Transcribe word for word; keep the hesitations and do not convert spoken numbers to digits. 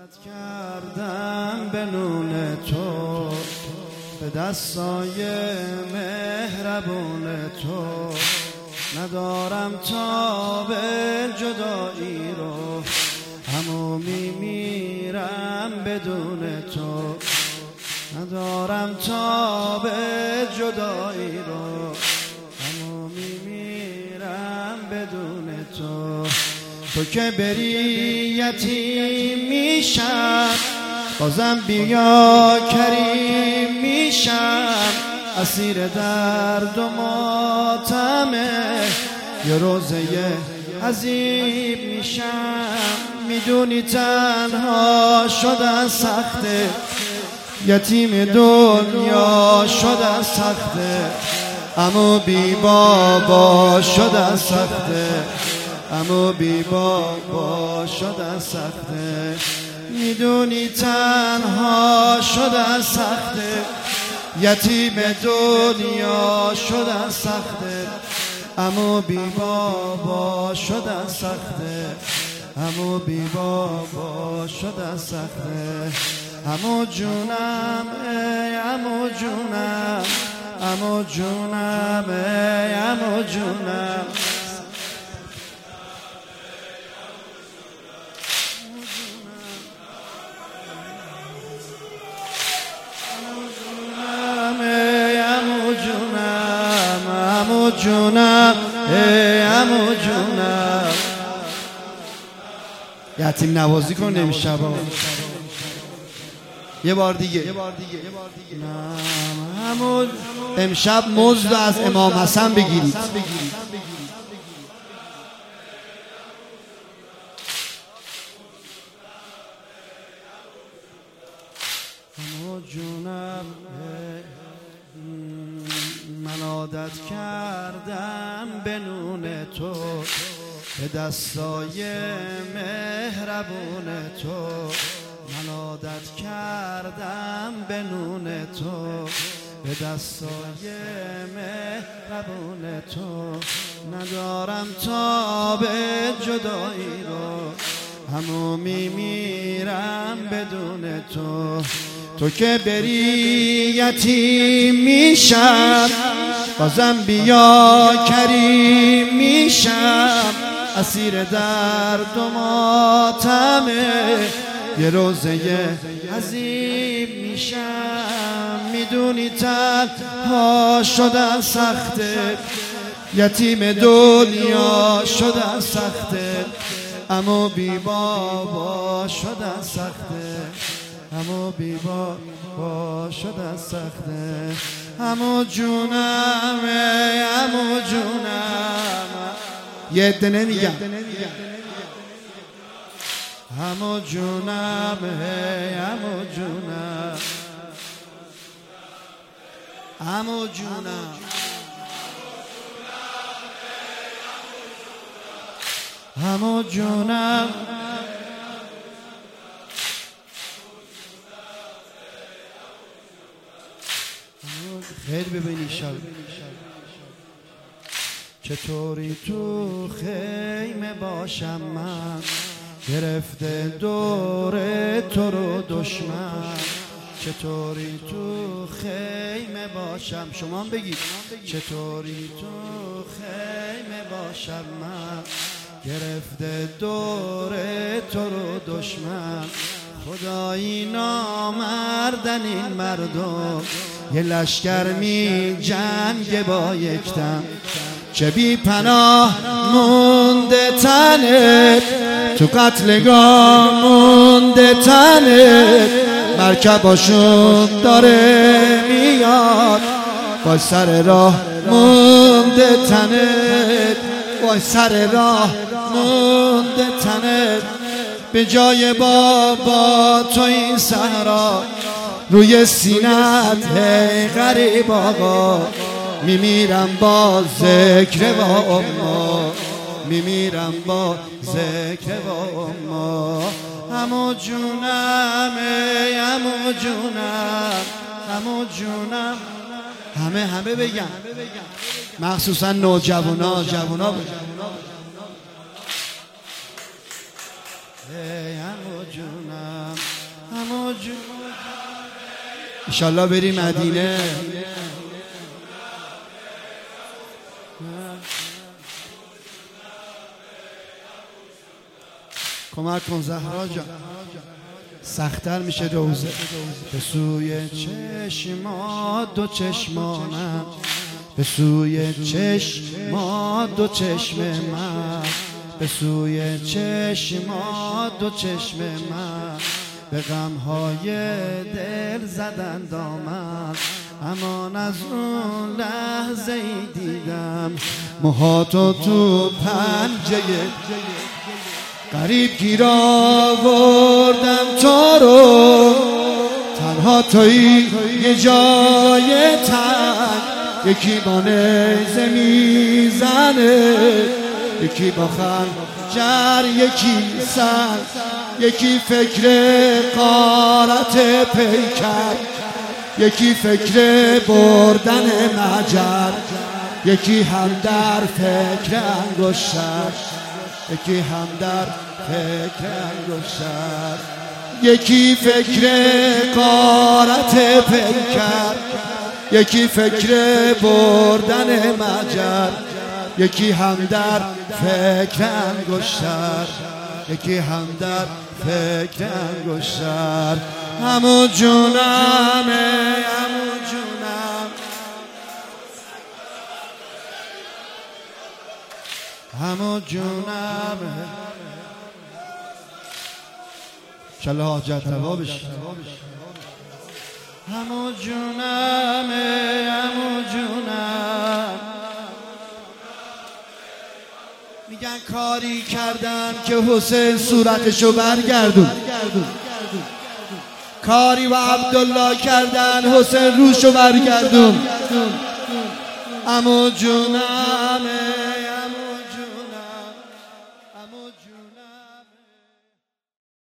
عادت کردم به نون تو، به دستای مهربون تو. ندارم تا به جدایی رو، همو میمیرم بدون تو. ندارم تا به جدایی رو، همو میمیرم بدون تو. تو که بری یتیم میشم، بازم بیا کریم میشم. اسیر درد و ماتمه، یه روزه عذیب میشم. میدونی تنها شدن سخته، یتیم دنیا شدن سخته. اما بی بابا شدن سخته، اما بی بابا شدن سخته. میدونی تنها شدن سخته، یتیم دنیا شدن سخته. اما بی بابا شدن سخته، اما بی بابا شدن سخته. امو جونم ای امو جونم، امو جونم ای امو جونم. امو جونم ای امو جونم. یتیم نوازی کن امشب، یه بار دیگه. امو امشب مزد از امام حسن بگیرید. امو جونم من عادت کردم به نون تو، به دستای مهربون تو. من عادت کردم به نون تو، به دستای مهربون تو. ندارم تا به جدایی رو، همو میمیرم بدون تو. تو که بری یتیم میشم، بازم بیا کریم میشم. اسیر درد و ماتمه، یه روزه عذیب میشم. میدونی تنها شدن سخته، یتیم دنیا شدن سخته. اما بی بابا شدن سخته، امو بی بابا شدن سخته. امو جونم ای امو جونم. یه عده نمیگم. امو جونم ای امو جونم، امو جونم. امو جونم خیر ببینی شب. چطوری تو خیمه باشم من، گرفته دور تو رو دشمن. چطوری تو خیمه باشم، شما هم بگید. چطوری تو خیمه باشم من، گرفته دور تو رو دشمن. خدایی نامردن این مردم، یه لشکر می جنگ با یکتن. چه بی پناه مونده تنت، تو قتلگاه مونده تنت. مرکباشون داره میاد، وای سر راه مونده تنت، وای سر راه مونده تنت. به جای بابا تو این صحرا، روی سینت ای غریب آقا. میمیرم با ذکر و اما، میمیرم با ذکر و اما. امو جونم ای امو جونم، امو جونم. همه همه بگن، مخصوصا نوجوانا جوانا بگن. ای عمو جونم انشالله بری مدینه. کمک کن زهرا جان، سخت‌تر میشه روزه. به سوی چشمات دو چشمانم، به سوی چشمات دو چشم من، به سوی چشمات دو چشم من، به غمهای دل زدن دامن. امان از اون لحظه ای دیدم موهاتو تو پنجه غریب گیر آوردم تو رو. تنها تویی یه جای تنگ، یکی با نیزه میزنه، یکی با خنجر، یکی سنگ، یکی فکر غارت پیکر، یکی فکر بردن مجر، یکی هم در فکر انگشتر، یکی هم در فکر انگشتر، یکی فکر غارت پیکر، یکی فکر بردن مجر، یکی هم در فکر انگشتر، یکی هم در فکر انگشتر. همو جونمه، همو جونم، همو جونمه. انشالله حاجت روا بشه. همو جونمه، همو جونم. میگن کاری کردن که حسین صورتشو برگردون، کاری و عبدالله کردن حسین روشو برگردون. عمو جونمه، عمو جونم، عمو جونم.